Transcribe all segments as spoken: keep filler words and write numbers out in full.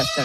Pascal.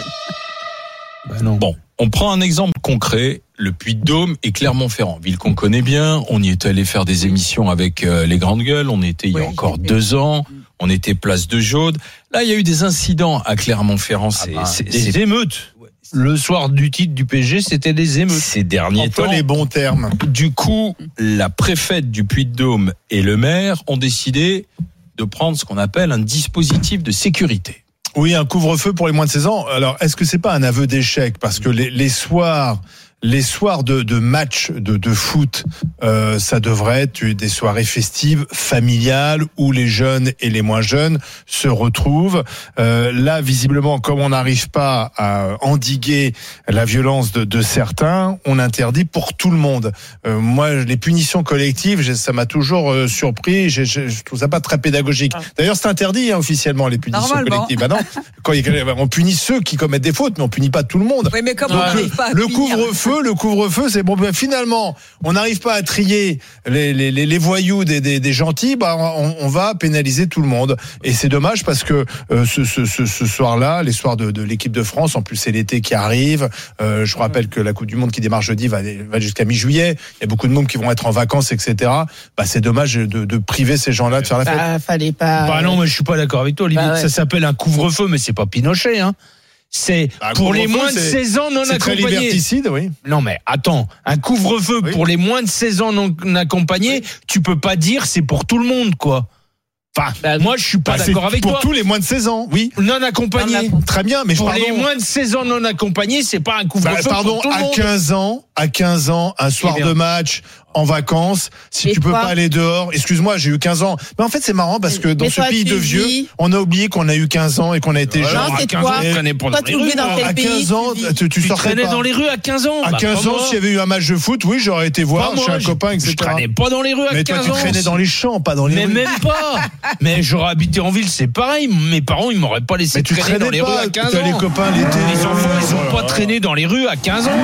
Bah non. Bon, on prend un exemple concret, le Puy-de-Dôme et Clermont-Ferrand, ville qu'on connaît bien. On y est allé faire des émissions avec euh, les grandes gueules. On était il y a oui, encore deux ans. On était place de Jaude. Là, il y a eu des incidents à Clermont-Ferrand. C'est, ah bah, c'est, des c'est... émeutes. Le soir du titre du P S G, c'était des émeutes. Ces derniers temps, les bons termes. Du coup, la préfète du Puy-de-Dôme et le maire ont décidé de prendre ce qu'on appelle un dispositif de sécurité. Oui, un couvre-feu pour les moins de seize ans. Alors, est-ce que c'est pas un aveu d'échec ? Parce que les, les soirs, les soirs de, de matchs de, de foot, euh, ça devrait être des soirées festives, familiales, où les jeunes et les moins jeunes se retrouvent. Euh, là, visiblement, comme on n'arrive pas à endiguer la violence de, de certains, on interdit pour tout le monde. Euh, moi, les punitions collectives, ça m'a toujours euh, surpris. Je, je, je trouve ça pas très pédagogique. D'ailleurs, c'est interdit hein, officiellement les punitions collectives. Bah non, quand il, on punit ceux qui commettent des fautes, mais on punit pas tout le monde. Oui, mais comme on n'arrive pas à le punir. couvre-feu. Le couvre-feu, c'est bon. Ben finalement, on n'arrive pas à trier les, les, les voyous des, des, des gentils. Bah, on, on va pénaliser tout le monde. Et c'est dommage parce que euh, ce, ce, ce, ce soir-là, les soirs de, de l'équipe de France, en plus c'est l'été qui arrive. Euh, je vous rappelle que la Coupe du Monde qui démarre jeudi va, va jusqu'à mi-juillet. Il y a beaucoup de monde qui vont être en vacances, et cetera. Bah, c'est dommage de, de priver ces gens-là de faire la fête. Bah, fallait pas. Bah non, mais je suis pas d'accord avec toi. Bah, ouais. Ça s'appelle un couvre-feu, mais c'est pas Pinochet, hein. C'est bah, pour les moins de seize ans non c'est accompagnés. C'est très liberticide, oui. Non mais attends, un couvre-feu oui. pour les moins de seize ans non accompagnés, oui. tu peux pas dire c'est pour tout le monde quoi. Enfin, bah, moi je suis pas bah, d'accord avec pour toi. Pour tous les moins de seize ans, oui. Non accompagnés. Très bien, mais pour pardon. les moins de seize ans non accompagnés, c'est pas un couvre-feu bah, pardon, pour tout le monde. à quinze ans, à quinze ans, un soir de match en vacances, si et tu peux toi? pas aller dehors, excuse-moi, j'ai eu quinze ans. Mais en fait, c'est marrant parce que dans mais ce toi, pays de vieux, dis... on a oublié qu'on a eu quinze ans et qu'on a été voilà, jeune. à quinze ans, on traînait pas dans les rues. Dans quel à pays, quinze ans, tu, tu, tu, tu sortais traînais pas. dans les rues à quinze ans. À bah, quinze ans, s'il y avait eu un match de foot, oui, j'aurais été voir chez un copain, et cetera. Je traînais pas dans les rues à mais quinze ans. Mais toi, tu traînais dans les champs, pas dans les mais rues. Mais même pas. Mais j'aurais habité en ville, c'est pareil. Mes parents, ils m'auraient pas laissé mais traîner dans les pas, rues à quinze ans. Les copains l'été. Les enfants, ils ont pas traîné dans les rues à quinze ans.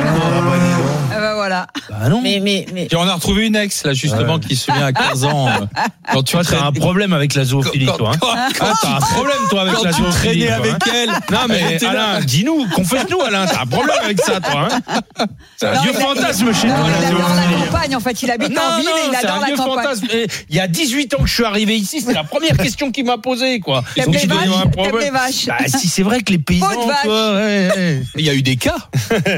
Ah bah voilà. Bah non. Mais mais mais. Puis on a retrouvé une ex là justement qui se souvient à quinze ans. Quand tu as un problème avec la zoophilie, toi. Hein. Quand, quand, t'as un problème toi avec quand la zoophilie. Tu traînais toi, avec hein. elle. Non mais Alain, dis-nous, confesse-nous Alain, t'as un problème avec ça toi. Hein. C'est un non, vieux fantasme chez toi. Il adore la campagne en fait, il habite non, en ville non, et il adore la campagne. Fantasme. Il y a dix-huit ans que je suis arrivé ici, c'est la première question qu'il m'a posée quoi. T'aimes les vaches, t'aimes les vaches. Bah si c'est vrai que les paysans quoi. Ouais, ouais. Il y a eu des cas.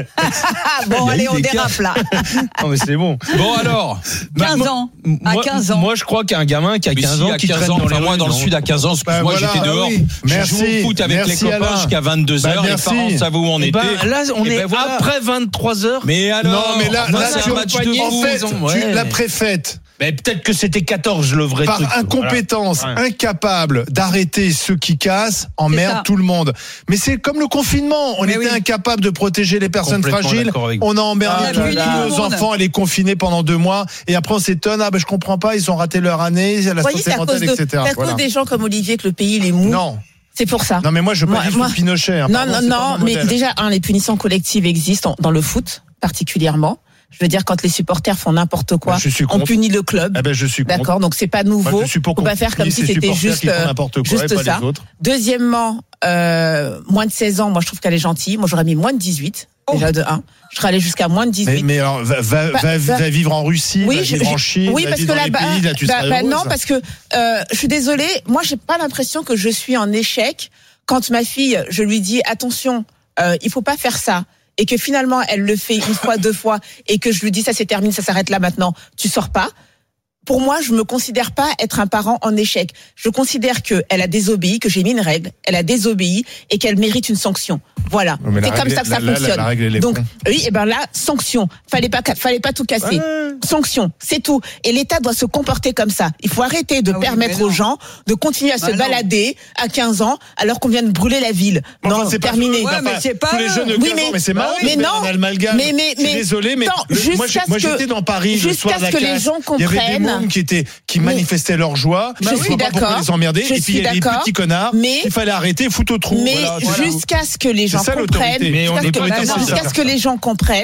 Bon allez, on dérape là. Non mais c'est bon. Bon alors, quinze ans. À quinze ans. Moi je crois qu'un gamin qui a quinze ans qui traîne dans les rues. Moi dans le sud à quinze ans, bah, moi voilà, j'étais dehors. Oui. Je merci, jouais au foot avec merci les copains Alain. jusqu'à vingt-deux heures. Bah, les parents savaient où on et était. Ben, là on et est ben, voilà. après vingt-trois heures. Mais alors, non mais là, enfin, là c'est tu un match de en fait, ouais. tu, la préfète. Mais peut-être que c'était quatorze le vrai par truc. incompétence, voilà. incapable d'arrêter ceux qui cassent, emmerde tout le monde. Mais c'est comme le confinement, on mais était oui. incapable de protéger les personnes fragiles, on a emmerdé ah, tous là, nos enfants à les confiner pendant deux mois, et après on s'étonne, ah ben je comprends pas, ils ont raté leur année, la voyez, santé mentale, et cetera. C'est à voilà. cause des gens comme Olivier que le pays il est mou. Non. C'est pour ça. Non mais moi je peux pas dire Pinochet. Hein, non pardon, non non, mais modèle. Déjà hein, les punitions collectives existent dans le foot particulièrement. Je veux dire, quand les supporters font n'importe quoi, ben, on punit le club. Eh ben, je suis contre. D'accord, donc c'est pas nouveau. Moi, on va faire comme si c'était juste, quoi, juste ça. Deuxièmement, euh, moins de seize ans, moi je trouve qu'elle est gentille. Moi j'aurais mis moins de dix-huit. Oh. Déjà de un. Je serais allé jusqu'à moins de dix-huit. Mais, mais alors, va, va, bah, va, va vivre en Russie, oui, va je, vivre en Chine, oui, va parce vivre que dans là, les pays, là, tu bah, serais bah, heureuse. non, parce que euh, je suis désolée, moi j'ai pas l'impression que je suis en échec quand ma fille, je lui dis attention, euh, il faut pas faire ça. Et que finalement, elle le fait une fois, deux fois, et que je lui dis ça c'est terminé, ça s'arrête là maintenant, tu sors pas. Pour moi, je me considère pas être un parent en échec. Je considère que elle a désobéi, que j'ai mis une règle, elle a désobéi et qu'elle mérite une sanction. Voilà. C'est comme règle, ça que ça la, fonctionne. La, la règle, donc, oui, et ben là, sanction. Fallait pas, fallait pas tout casser. Ouais. Sanction, c'est tout. Et l'État doit se comporter comme ça. Il faut arrêter de ah permettre oui, aux gens de continuer à bah se non. balader à quinze ans alors qu'on vient de brûler la ville. Bon, non, enfin, c'est terminé. Pas, ouais, mais c'est pas tous les jeunes de quinze oui, mais, ans, mais c'est marrant. Mais non, mais mais mais désolé, mais moi j'étais dans Paris le soir de la classe. Il y avait des mômes qui étaient qui manifestaient leur joie. Je suis d'accord. Les emmerder. Et puis il y a les petits connards qu'il fallait arrêter, foutre au trou. Mais jusqu'à ce que les gens comprennent. Mais on est pas jusqu'à ce que les gens comprennent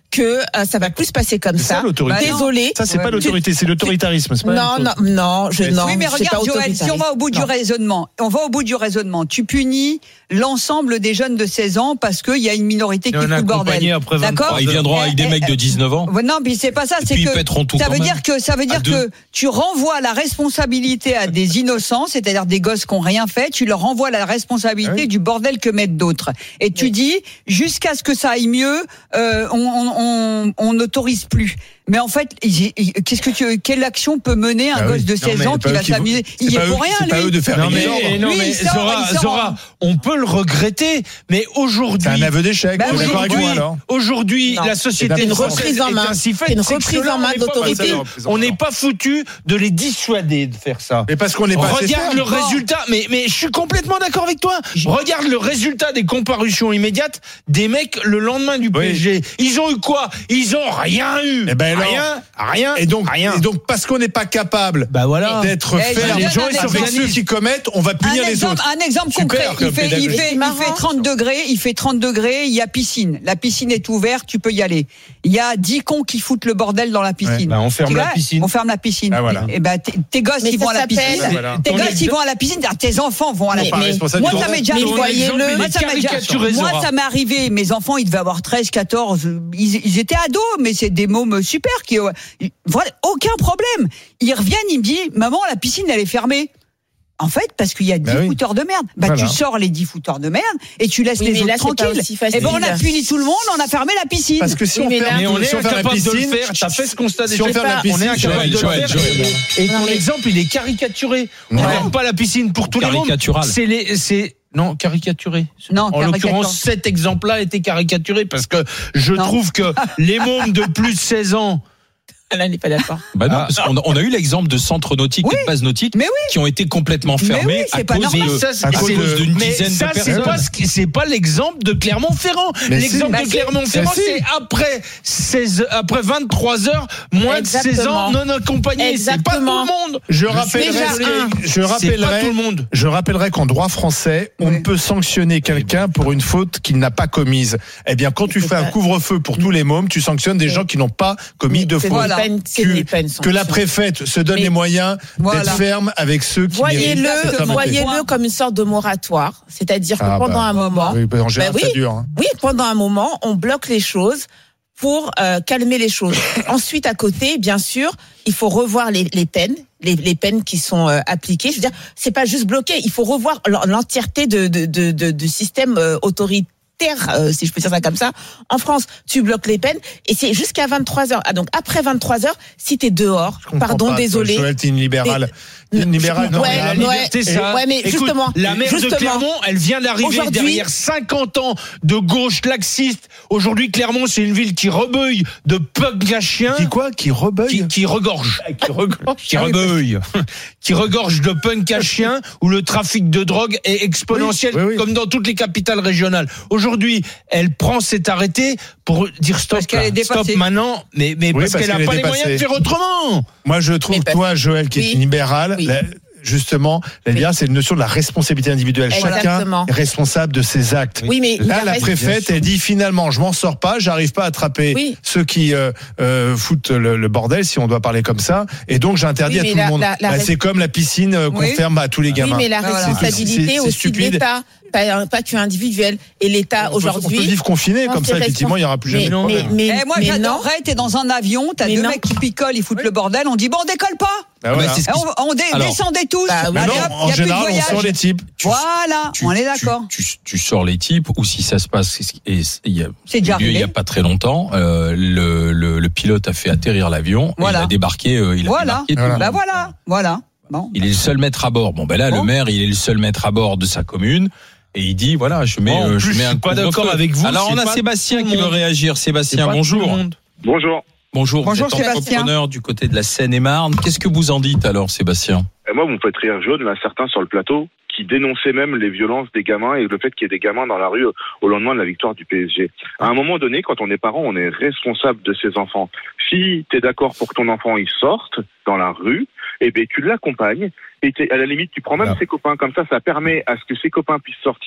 que euh, ça va plus se passer comme c'est ça. ça l'autorité. Désolé. Ça, c'est Ouais. pas l'autorité, c'est l'autoritarisme. C'est pas la Non, même non, non, je, Mais non. Oui, mais c'est regarde, pas Joël, si on va au bout du non. raisonnement, on va au bout du raisonnement, tu punis l'ensemble des jeunes de seize ans parce qu'il y a une minorité qui Il y fout en a le accompagné bordel. après vingt-trois. D'accord? Ils viendront avec des Eh, mecs eh, de dix-neuf ans. Ouais, Non, mais c'est pas ça, Et c'est puis, ils que pèteront tout ça quand veut même. dire que ça veut dire À deux. que tu renvoies la responsabilité à des innocents, c'est-à-dire des gosses qui ont rien fait, tu leur renvoies la responsabilité Ah oui. du bordel que mettent d'autres. Et tu dis jusqu'à ce que ça aille mieux, euh, on on on on n'autorise plus. Mais en fait, il- il- qu'est-ce que tu quelle action peut mener un Ah gosse oui. de Non, seize mais ans c'est qui pas va eux qui vont- s'amuser? c'est Il y pas est eux- pour rien, c'est pas eux lui. de faire Non les mais, ordres. non Lui, mais il sort, Zora, il sort Zora, on peut le regretter, mais aujourd'hui, C'est un aveu d'échec. Bah On est oui, d'accord avec oui. moi alors. aujourd'hui, Non. la société C'est une française reprise en est main. ainsi faite, C'est une c'est que reprise ceux-là, en main on n'est pas d'autorité. foutu- On n'est pas foutu de les dissuader de faire ça. Mais parce qu'on n'est pas assez Regarde ferme. le résultat, mais, mais je suis complètement d'accord avec toi. Regarde le résultat des comparutions immédiates des mecs le lendemain du P S G. Ils ont eu quoi? Ils ont rien eu. Eh ben alors. rien, rien, Et donc, rien. et donc, parce qu'on n'est pas capable Bah voilà. d'être Eh, ferme je donne un avec exemple. ceux qui commettent, on va Un punir les exemple, autres. un exemple Super concret. Il comme fait, il pédagogie. fait, C'est il marrant. fait trente degrés, il fait trente degrés, il y a piscine. La piscine est ouverte, tu peux y aller. Il y a dix cons qui foutent le bordel dans la piscine. Bah, on ferme Tu la vois, piscine. On ferme la piscine. Ah, voilà. Et ben, tes, tes gosses, Mais ils ça vont à la s'appelle- piscine. Voilà. Tes Ton gosses, exemple- ils vont à la piscine. Tes enfants vont à la Mais- piscine. mais- responsable Moi, du ça temps. m'est déjà Mais arrivé. voyez-le. Moi, ça m'est déjà- Caricaturé, Moi, Zora. ça m'est arrivé. Mes enfants, ils devaient avoir treize, quatorze. Ils, ils étaient ados, mais c'est des mômes super qui, euh, voilà, aucun problème. Ils reviennent, ils me disent, maman, la piscine, elle est fermée. En fait, parce qu'il y a dix Bah oui. fouteurs de merde. Bah, Voilà. tu sors les dix fouteurs de merde et tu laisses Oui, les mais autres là, c'est pas tranquilles. aussi facile. Et ben, on a puni tout le monde, on a fermé la piscine. Parce que si Oui, on mais là- ferme, Mais on est si on ferme la incapable de le piscine, faire. T'as fait ce constat si déjà. on ferme la pas- piscine, On est incapable Joël, de le Joël, faire. Joël. Et Non, ton mais- exemple, il est caricaturé. On ne Ouais. ferme pas la piscine pour tous les mômes. Caricatural. C'est les, c'est, non, caricaturé. Non, En caricature. l'occurrence, cet exemple-là était caricaturé parce que je Non. trouve que les mômes de plus de seize ans, Là, on n'est pas d'accord. Bah non, Ah. parce qu'on a, on a eu l'exemple de centres nautiques Oui. et de bases nautiques Mais oui. qui ont été complètement Mais fermés oui, c'est à pas cause normal. de, ça, c'est- à c'est- cause d'une mais dizaine ça, de c'est personnes. pas, ce qui- c'est pas l'exemple de Clermont-Ferrand. Mais L'exemple si. de Bah Clermont-Ferrand, si. c'est après seize, après vingt-trois heures, moins de seize ans Exactement. non accompagnés. C'est pas tout Exactement. le monde. Je suis rappellerai, désolé. je C'est pas rappellerai, tout le monde. je rappellerai qu'en droit français, on Oui. ne peut sanctionner quelqu'un pour une faute qu'il n'a pas commise. Eh bien, quand tu C'est fais un pas- couvre-feu pour tous les mômes, tu sanctionnes des Oui. gens qui n'ont pas commis de Ce faute. n'est Voilà. pas une- ce Que- n'est pas une Que la sanction. préfète se donne Mais- les moyens Voilà. d'être ferme avec ceux qui méritent cette Voyez-le, Exactement. fermeté. voyez-le comme une sorte de moratoire. C'est-à-dire que Ah, pendant bah. un moment, Oui, bah, en général, Bah oui. ça dure. hein. oui, pendant un moment, on bloque les choses pour euh, calmer les choses. Ensuite, à côté, bien sûr, il faut revoir les, les peines, les, les peines qui sont euh, appliquées. Je veux dire, c'est pas juste bloqué. Il faut revoir l'en- l'entièreté de, de, de, de, du système euh, autoritaire. Euh, si je peux dire ça comme ça. En France, tu bloques les peines et c'est jusqu'à vingt-trois heures. Ah, donc après vingt-trois heures, si t'es dehors, Je comprends pardon, pas, toi, désolé. Joël, t'es une libérale. Mais- T'es une libérale. Ouais, non, mais la ouais, liberté, ça. ouais, mais Écoute, justement, la maire de justement, Clermont, elle vient d'arriver aujourd'hui- derrière cinquante ans de gauche laxiste. Aujourd'hui, Clermont, c'est une ville qui rebeuille de punk à chiens. Qui quoi? Qui rebeuille? Qui, qui regorge, qui regorge, qui rebeuille, qui regorge de punk à chiens où le trafic de drogue est exponentiel Oui, oui, oui. comme dans toutes les capitales régionales. Aujourd'hui, elle prend cet arrêté pour dire stop, Parce qu'elle là, est stop dépassée. maintenant, mais, mais Oui, parce, parce qu'elle qu'elle n'a pas est les moyens de dépassée. faire autrement. Moi, je trouve, Mais parce- toi, Joël, qui est Oui. une libérale, Oui. la- justement, la libérale, c'est une notion de la responsabilité individuelle. Exactement. Chacun est responsable de ses actes. Oui, mais Là, il la reste- préfète, elle dit finalement, je m'en sors pas, j'arrive pas à attraper Oui. ceux qui euh, euh, foutent le, le bordel, si on doit parler comme ça, et donc j'interdis Oui, mais à tout la- le monde. la- la Bah, res- c'est comme la piscine euh, qu'on Oui. ferme à tous les Oui, gamins. mais la Voilà. responsabilité C'est- c'est aussi de stupide. l'État, pas, pas que individuel. Et l'État On peut- On peut aujourd'hui. vivre confiné, Non, comme c'est ça, effectivement, il y aura plus jamais mais, de problème. mais, mais, Eh, moi, mais non. j'adorerais, t'es dans un avion, t'as Mais deux non. mecs qui picolent, ils foutent le bordel, on dit bon, on décolle pas. Bah, voilà. Bah, c'est ce Eh, qui- On, on dé- Alors. descendez tous. Bah, oui. Mais Allez, non, hop, en y a plus de général, on voyage. sort les types. Voilà, Tu- on est tu- d'accord. Tu, tu sors les types, ou si ça se passe, et il y a, C'est déjà il y a arrivé. pas très longtemps, euh, le, le, le pilote a fait atterrir l'avion, et Voilà. il a débarqué, euh, il a Voilà. débarqué tout le monde. Bah voilà, voilà. Bon. Il est le seul maître à bord. Bon, ben là, Bon. le maire, il est le seul maître à bord de sa commune. Et il dit, voilà, je mets, Bon, en euh, plus, je mets je un suis pas couvre-feu. d'accord avec vous, Alors, c'est on a pas Sébastien tout le qui veut monde. réagir. C'est Sébastien, pas tout bonjour. le monde. Bonjour. Bonjour. Bonjour, vous êtes Sébastien. entrepreneur du côté de la Seine-et-Marne. Qu'est-ce que vous en dites alors, Sébastien? Et moi, vous me faites rire jaune, là, certains sur le plateau, qui dénonçaient même les violences des gamins et le fait qu'il y ait des gamins dans la rue au lendemain de la victoire du P S G. À un moment donné, quand on est parent, on est responsable de ses enfants. Si tu es d'accord pour que ton enfant il sorte dans la rue, eh ben tu l'accompagnes et t'es- à la limite tu prends même Voilà. ses copains, comme ça ça permet à ce que ses copains puissent sortir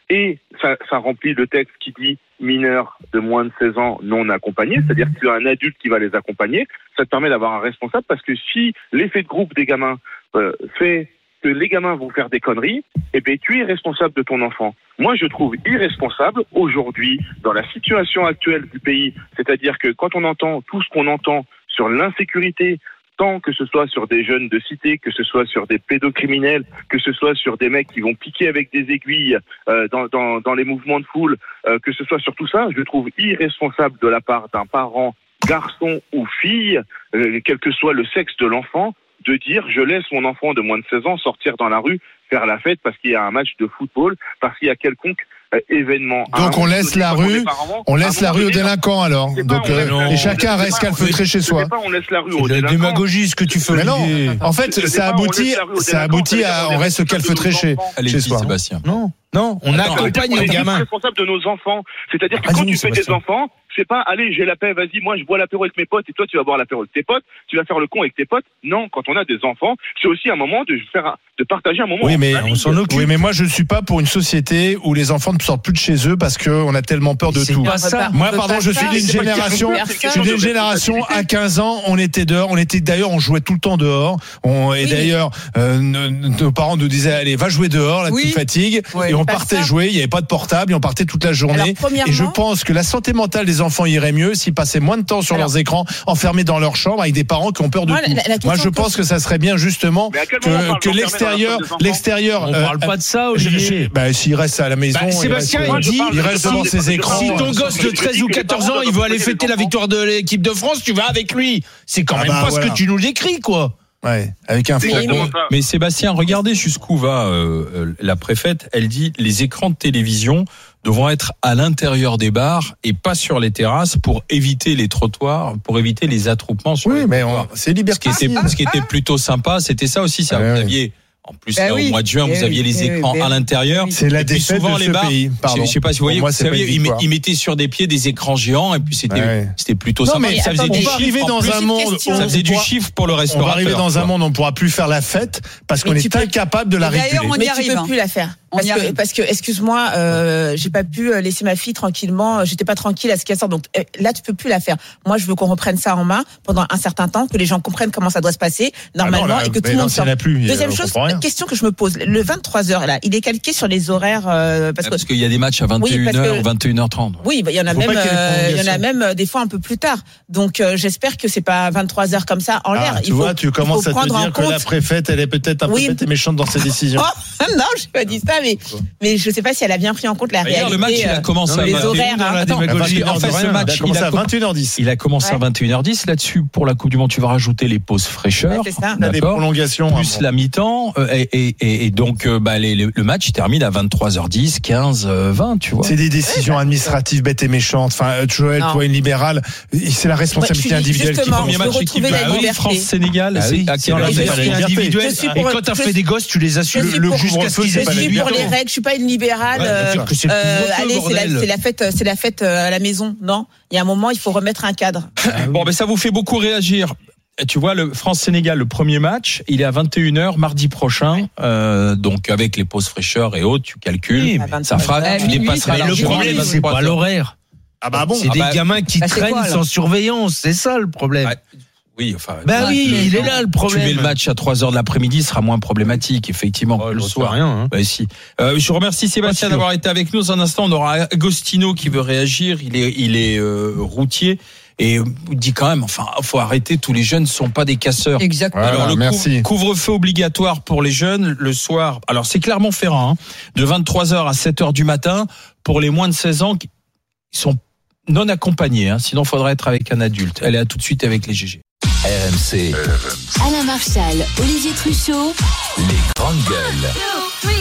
et ça, ça remplit le texte qui dit mineurs de moins de seize ans non accompagnés, c'est-à-dire que tu as un adulte qui va les accompagner, ça te permet d'avoir un responsable, parce que si l'effet de groupe des gamins euh, fait que les gamins vont faire des conneries, eh bien, tu es responsable de ton enfant. Moi, je trouve irresponsable aujourd'hui, dans la situation actuelle du pays, c'est-à-dire que quand on entend tout ce qu'on entend sur l'insécurité, tant que ce soit sur des jeunes de cité, que ce soit sur des pédocriminels, que ce soit sur des mecs qui vont piquer avec des aiguilles euh, dans, dans, dans les mouvements de foule, euh, que ce soit sur tout ça, je trouve irresponsable de la part d'un parent, garçon ou fille, euh, quel que soit le sexe de l'enfant, de dire je laisse mon enfant de moins de seize ans sortir dans la rue, faire la fête parce qu'il y a un match de football, parce qu'il y a quelconque euh, événement. Donc on laisse la rue, on laisse la rue aux délinquants alors. Donc euh, et chacun reste calfeutré chez soi. Pas, on laisse la rue aux C'est de la délinquants. démagogie ce que tu fais. Mais non, en fait Je sais ça pas, on aboutit, laisse la rue aux ça délinquants, aboutit ça veut à dire on qu'on est reste responsable calfeutré de nos chez enfants. Allez, chez soi. Sébastien. Non, non, on Attends, accompagne on nos est gamins. responsable de nos enfants. C'est-à-dire que Ah, quand dis-nous, tu fais des Sébastien. enfants, c'est pas allez, j'ai la paix, vas-y, moi je bois l'apéro avec mes potes et toi tu vas boire l'apéro avec tes potes, tu vas faire le con avec tes potes. Non, quand on a des enfants, c'est aussi un moment de faire un- de partager un moment. Oui, en mais famille. on s'en occupe. Oui, mais moi je suis pas pour une société où les enfants ne sortent plus de chez eux parce qu'on a tellement peur de C'est tout. pas ça. Moi, On peut pardon, pas je suis ça. d'une C'est pas une génération, question de je personne. suis d'une de génération à responsabilité. quinze ans, on était dehors, on était d'ailleurs, on jouait tout le temps dehors. On, et Oui. d'ailleurs, euh, nos, nos parents nous disaient allez, va jouer dehors, là Oui. tu fatigues. Ouais. Et on Pas partait ça. jouer, il n'y avait pas de portable, et on partait toute la journée. Alors, premièrement- et je pense que la santé mentale des enfants irait mieux s'ils passaient moins de temps sur Alors- leurs écrans, enfermés dans leur chambre avec des parents qui ont peur de Moi, tout. la- la question Moi, je que- pense que ça serait bien justement Mais à quel moment on que, parle que d'enfermer dans la l'extérieur, chambre des enfants l'extérieur. On euh, parle pas de ça, euh, Olivier. Bah, s'il reste à la maison, Bah, il Sébastien, reste, il euh, dit, parle- il reste je devant parle- ses je écrans. Si ton euh, gosse de je treize dis ou que les quatorze parents ans, il doivent veut aller protéger fêter les la enfants. victoire de l'équipe de France, tu vas avec lui. C'est quand Ah même bah, pas voilà. ce que tu nous décris, quoi. Ouais, avec un C'est faux. exactement Mais, ça. mais Sébastien, regardez jusqu'où va euh, euh, la préfète. Elle dit les écrans de télévision devront être à l'intérieur des bars et pas sur les terrasses pour éviter les trottoirs, pour éviter les attroupements sur Oui, les mais trottoirs. on- c'est Ce qui liberticide. était, ce qui était plutôt sympa, c'était ça aussi. Ça, Ouais, vous ouais. aviez, en plus, Ben là, oui. au mois de juin, Eh vous aviez oui, les eh oui, écrans ben à oui. l'intérieur. C'est la Et puis défaite souvent, de les ce bars, pays. Pardon. je sais pas si vous voyez, Pour moi, vous c'est pas saviez, une ils, met- victoire. ils mettaient sur des pieds des écrans géants et puis c'était, Ouais. c'était plutôt Non, sympa. mais ça faisait attends, du on va chiffre. arriver en dans plus. un monde question. où Ça faisait du pourra- chiffre pour le On va restaurateur. arriver dans un quoi. monde où on ne pourra plus faire la fête parce qu'on Mais est tu peux- incapable de la Et d'ailleurs, réguler. on y Mais tu arrive, peux hein. plus la faire. On Parce y que, arrive. parce que, excuse-moi, euh, j'ai pas pu laisser ma fille tranquillement. J'étais pas tranquille à ce qu'elle sorte. Donc euh, là, tu peux plus la faire. Moi, je veux qu'on reprenne ça en main pendant un certain temps, que les gens comprennent comment ça doit se passer normalement Ah non, là, et que tout mais le non, monde s'il y sorte. en a plus, Deuxième on chose, comprend rien. question que je me pose. Le vingt-trois heures là, il est calqué sur les horaires euh, parce que Parce qu'il y a des matchs à vingt et une Oui, parce heures, que- vingt et une heures trente. oui, bah, il y en a Faut même, pas qu'il y ait de euh, il y en a prolongation. même euh, des fois un peu plus tard. Donc euh, j'espère que c'est pas vingt-trois heures comme ça en l'air. Ah, tu Il faut- vois, tu il commences faut à te prendre en dire que compte- la préfète, elle est peut-être un peu Oui. bête et méchante dans ses décisions. Oh, non, j'ai pas dit ça, mais mais je sais pas si elle a bien pris en compte la Hier, réalité. le match, il a euh, commencé à les vingt et une heures. horaires, hein. Attends, démagogie, en fait, ce match, il a il commencé a à com- vingt et une heures dix. Il a commencé à Ouais. vingt et une heures dix. Là-dessus, pour la Coupe du Monde, tu vas rajouter les pauses fraîcheurs. Ouais, c'est ça. Il y a des D'accord. prolongations. Plus hein, la mi-temps. euh, Et, et, et, et donc, euh, bah, les- le, le match il termine à vingt-trois heures dix, quinze, euh, vingt, tu vois. C'est des décisions administratives bêtes et méchantes. Enfin, euh, Joël, Non. toi, une libérale, c'est la responsabilité Ouais, je suis individuelle qui justement, compte. Premier je match veux équipe retrouver bah la oui, liberté. France-Sénégal. Ah c'est oui, à si quelle on heure a Et c'est je pas suis- la liberté. individuel. Je suis Et pour- quand t'as je fait suis- des gosses, tu les as su Je le, suis le pour- jusqu'à ce je qu'ils suis aient Je suis dix-huit pour ans. les règles. Je suis pas une libérale. Ouais, euh, dire que c'est le euh, couvre-feu, allez, c'est la, bordel. c'est la fête, c'est la fête euh, à la maison. Non, il y a un moment, il faut remettre un cadre. Bon, mais ça vous fait beaucoup réagir. Et tu vois, le France-Sénégal, le premier match, il est à vingt et une heures mardi prochain. Euh, donc, avec les pauses fraîcheurs et autres, tu calcules. Oui, mais- ça fera, Ouais, tu minuit, dépasseras mais Le largement problème, les c'est vingt-trois pas heures. l'horaire. Ah bah bon. C'est Ah des bah- gamins qui Bah, c'est traînent quoi, alors sans surveillance. C'est ça le problème. Ouais. Oui, enfin. Bah oui, mais- il est là le Tu problème. mets le match à trois heures de l'après-midi, ce sera moins problématique, effectivement, Oh, que le j'en sais soir. rien. Hein. Ouais, si. Euh, je remercie Sébastien Pas sûr. d'avoir été avec nous. Dans un instant, on aura Agostino qui veut réagir. Il est, il est euh, routier et euh, dit quand même, enfin, faut arrêter. Tous les jeunes ne sont pas des casseurs. Exactement. Voilà, Alors le merci. couvre- couvre-feu obligatoire pour les jeunes le soir. Alors c'est Clermont-Ferrand, hein, de vingt-trois heures à sept heures du matin pour les moins de seize ans qui sont non accompagnés. Hein, sinon, il faudrait être avec un adulte. Elle est à tout de suite avec les G G. R M C, Alain Marchal, Olivier Truchot. les grandes gueules.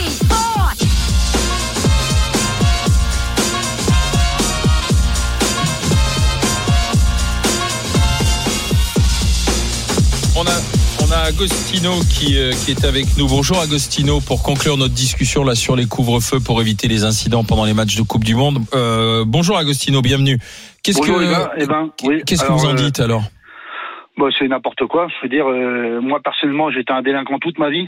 On a, on a Agostino qui, euh, qui est avec nous. Bonjour Agostino, pour conclure notre discussion là sur les couvre-feux pour éviter les incidents pendant les matchs de Coupe du Monde. Euh, bonjour Agostino, bienvenue. Qu'est-ce Bonjour que, les gars, eh ben, oui. qu'est-ce que Alors, vous en euh, dites alors? Bon, c'est n'importe quoi. Je veux dire, euh, moi personnellement, j'étais un délinquant toute ma vie.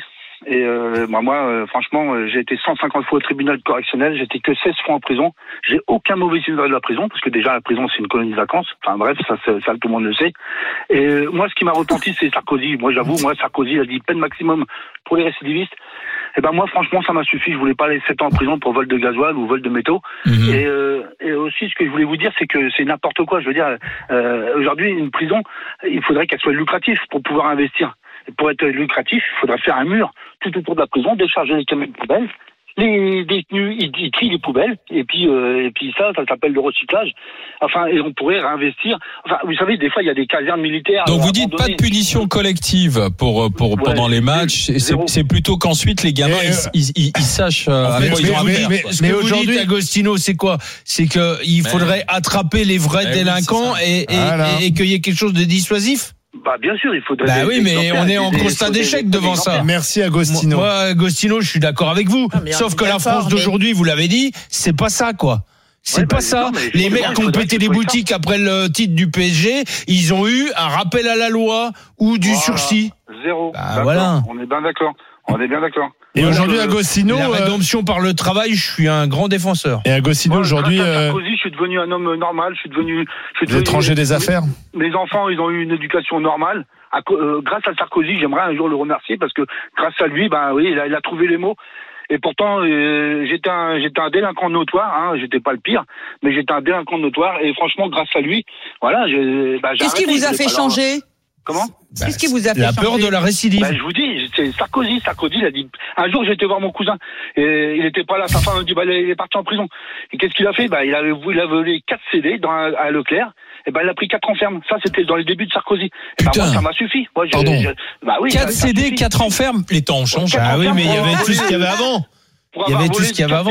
Et euh, bah, moi, euh, franchement, euh, j'ai été cent cinquante fois au tribunal correctionnel, j'étais que seize fois en prison. J'ai aucun mauvais souvenir de la prison, parce que déjà la prison c'est une colonie de vacances. Enfin bref, ça, ça, ça tout le monde le sait. Et euh, moi, ce qui m'a repenti, c'est Sarkozy. Moi, j'avoue, moi Sarkozy, il a dit peine maximum pour les récidivistes. Et ben moi, franchement, ça m'a suffi. Je voulais pas aller sept ans en prison pour vol de gasoil ou vol de métaux. Mmh. Et, euh, et aussi, ce que je voulais vous dire, c'est que c'est n'importe quoi. Je veux dire, euh, aujourd'hui, une prison, il faudrait qu'elle soit lucrative pour pouvoir investir. Et pour être lucratif, il faudrait faire un mur tout autour de la prison, décharger les camions de poubelles. Les détenus, ils, ils trient les poubelles, et puis, euh, et puis ça, ça s'appelle le recyclage. Enfin, et on pourrait réinvestir. Enfin, vous savez, des fois, il y a des casernes militaires. Donc, vous dites pas de punition collective pour, pour, ouais, pendant les matchs. C'est, c'est plutôt qu'ensuite, les gamins, euh, ils, ils, ils sachent à quoi ils ont affaire. Mais, mais, mais aujourd'hui, Agostino, c'est quoi? C'est qu'il faudrait attraper les vrais mais délinquants oui, et, et, voilà. et, et qu'il y ait quelque chose de dissuasif? Bah bien sûr, il faudrait. Bah oui, mais on est en constat d'échec devant ça. Merci Agostino. Moi, Agostino, je suis d'accord avec vous. Ah, sauf que la France d'aujourd'hui, vous l'avez dit, c'est pas ça, quoi. C'est ouais, pas bah, ça. Non, les mecs qui ont pété les boutiques ça. Après le titre du P S G, ils ont eu un rappel à la loi ou du voilà. sursis. Zéro. Bah, voilà. On est bien d'accord. On est bien d'accord. Et voilà, aujourd'hui, je... Agostino, la rédemption euh... par le travail, je suis un grand défenseur. Et Agostino, moi, aujourd'hui, grâce à euh... Sarkozy, je suis devenu un homme normal. Je suis devenu. Je suis devenu... L'étranger des affaires. Mes enfants, ils ont eu une éducation normale. À, euh, grâce à Sarkozy, j'aimerais un jour le remercier parce que grâce à lui, ben oui, il a, il a trouvé les mots. Et pourtant, euh, j'étais un, j'étais un délinquant notoire. Hein, j'étais pas le pire, mais j'étais un délinquant notoire. Et franchement, grâce à lui, voilà, j'ai. Ben, Qu'est-ce qui vous a fait changer? Comment? Bah, Qu'est-ce qui vous a fait la changer? peur de la récidive. Bah, je vous dis, c'est Sarkozy. Sarkozy, il a dit. Un jour, j'étais voir mon cousin et il était pas là. Sa femme me dit, bah, il est parti en prison. Et qu'est-ce qu'il a fait? Bah, il avait, il a volé quatre C D dans un, à Leclerc. Et ben, il a pris quatre ans ferme. Ça, c'était dans les débuts de Sarkozy. Et ben, moi, ça m'a suffi. Moi, j'ai, Pardon. j'ai, bah oui, quatre C D, quatre ans ferme. Les temps ont changé. Ah oui, mais il y avait tout ce qu'il y avait avant. Il y avait tout ce qu'il y avait avant.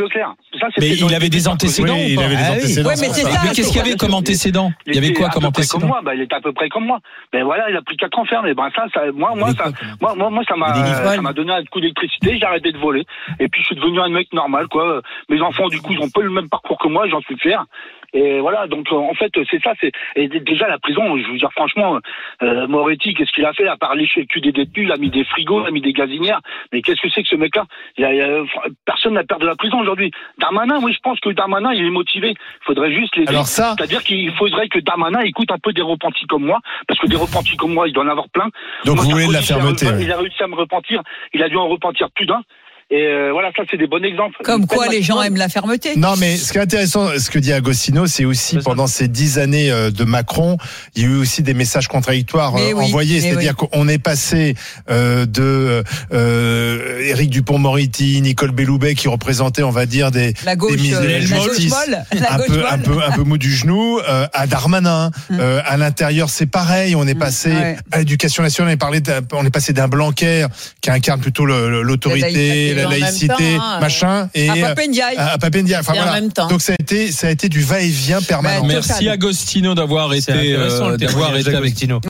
Ça, mais il avait des antécédents. Oui, il avait des antécédents. Ouais, mais c'est ça. Mais qu'est-ce qu'il y avait comme antécédent? Il y avait quoi comme antécédent? Comme moi, bah, il était à peu près comme moi. Ben voilà, il a pris quatre ans ferme. Et ben ça, ça, moi, moi, ça, moi, moi, moi, ça m'a, ça m'a donné un coup d'électricité. J'ai arrêté de voler. Et puis, je suis devenu un mec normal, quoi. Mes enfants, du coup, ils ont pas le même parcours que moi. J'en suis fier. Et voilà, donc en fait c'est ça, c'est et déjà la prison, je veux dire franchement, euh, Moretti, qu'est-ce qu'il a fait à part lécher le cul des détenus, il a mis des frigos, il a mis des gazinières, mais qu'est-ce que c'est que ce mec-là? Il y a, il y a, personne n'a peur de la prison aujourd'hui. Darmanin, oui, je pense que Darmanin il est motivé. Il faudrait juste les. Alors ça, c'est-à-dire qu'il faudrait que Darmanin écoute un peu des repentis comme moi, parce que des repentis comme moi, il doit en avoir plein. Donc moi, vous voulez de la fermeté? Il a, il a réussi à me repentir, il a dû en repentir plus d'un. Et euh, voilà, ça c'est des bons exemples. Comme quoi les gens aiment la fermeté. Non, mais ce qui est intéressant, ce que dit Agostino, c'est aussi c'est pendant ces dix années de Macron, il y a eu aussi des messages contradictoires mais envoyés. Oui, c'est-à-dire oui. qu'on est passé euh, de euh, Éric Dupond-Moretti, Nicole Belloubet, qui représentaient, on va dire, des, la gauche, des mises euh, de justice, un peu, un peu, un peu mou du genou, euh, à Darmanin. Hum. Euh, à l'intérieur, c'est pareil. On est passé hum, ouais. à l'Éducation nationale. On est, parlé on est passé d'un Blanquer qui incarne plutôt le, l'autorité. La laïcité, temps, hein, machin, et à Papendiaï. À Papendiaï. Enfin, voilà. Donc ça a été, ça a été du va-et-vient permanent. Merci Agostino d'avoir été, euh, d'avoir été avec Tino.